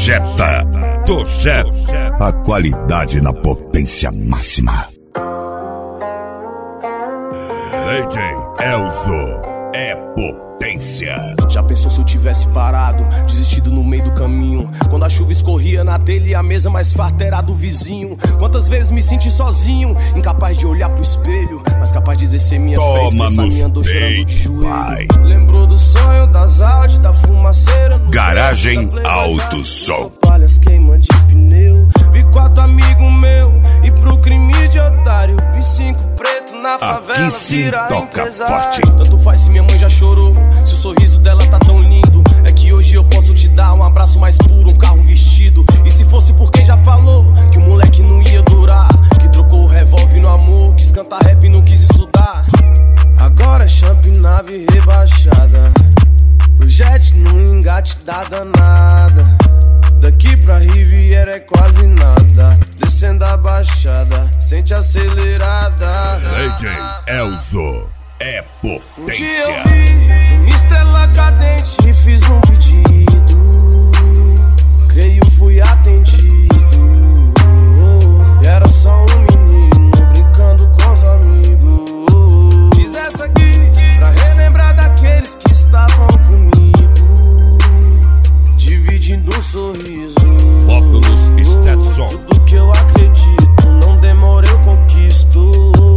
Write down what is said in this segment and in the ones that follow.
Jetta do Zero. A qualidade na potência máxima. DJ Elzo é potência. Já pensou se eu tivesse parado, desistido no meio do caminho? Quando a chuva escorria na telha e a mesa mais farta era do vizinho. Quantas vezes me senti sozinho, incapaz de olhar pro espelho, mas capaz de exercer minha fé, expressar minha dor chorando de joelho. Lembrou do sonho, das áudios, da fumaceira no Garagem Alto Som. Palhas queimando de pneu. Vi 4 amigos meus e pro crime de otário vi 5 pretos na favela. Aqui sim toca forte. Tanto faz se minha mãe já chorou, se o sorriso dela tá tão lindo. É que hoje eu posso te dar um abraço mais puro, um carro vestido. E se fosse por quem já falou que o moleque não ia durar, que trocou o revólver no amor, quis cantar rap e não quis estudar. Agora é champ, nave rebaixada, o jet no engate da danada. Daqui pra Riviera é quase nada, descendo a baixada, sente acelerada. DJ Elzo é potência. Um dia eu vi uma estrela cadente e fiz um pedido, creio fui atendido. E era só um menino brincando com os amigos. Fiz essa aqui pra relembrar daqueles que estavam comigo, dividindo um sorriso. Óculos Stetson. Tudo que eu acredito, não demora eu conquisto.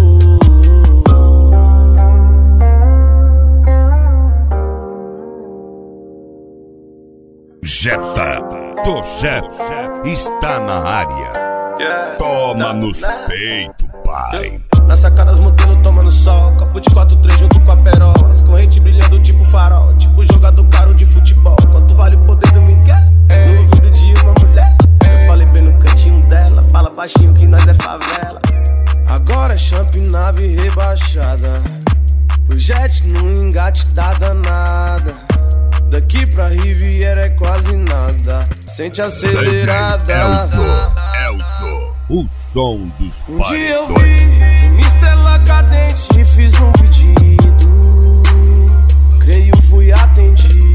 Jetta do Zero está na área. Toma nos peitos, pai. Na sacada as modelos tomando sol, copo de 4-3 junto com a perol, as correntes brilhando tipo farol, tipo jogador caro de futebol. Quanto vale o poder do Miguel? No ouvido de uma mulher. Eu falei bem no cantinho dela, fala baixinho que nós é favela. Agora é champ, nave rebaixada, o jet no engate da danada. Daqui pra Riviera é quase nada, sente acelerada. Elzo, o som dos paredões. Um dia eu vi uma estrela cadente e fiz um pedido, creio fui atendido.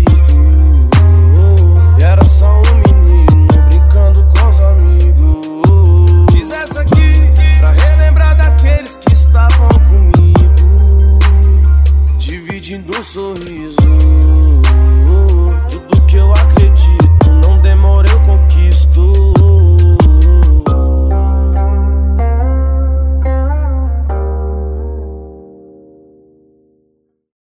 E era só um menino brincando com os amigos. Fiz essa aqui pra relembrar daqueles que estavam comigo, dividindo um sorriso.